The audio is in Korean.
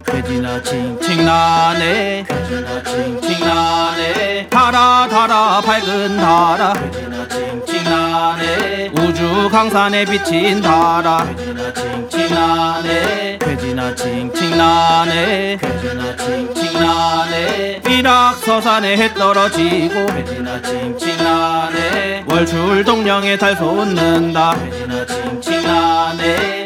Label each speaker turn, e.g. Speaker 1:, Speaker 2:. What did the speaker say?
Speaker 1: 돼지나 칭칭 나네 돼지나 칭칭 나네 달아 달아 밝은 달아 돼지나 칭칭 나네 우주 강산에 비친 달아 돼지나 칭칭 나네 돼지나 칭칭 나네 돼지나 칭칭 나네 일악서산에 해 떨어지고 돼지나 칭칭 나네 월출동령에 달 솟는다 돼지나 칭칭 나네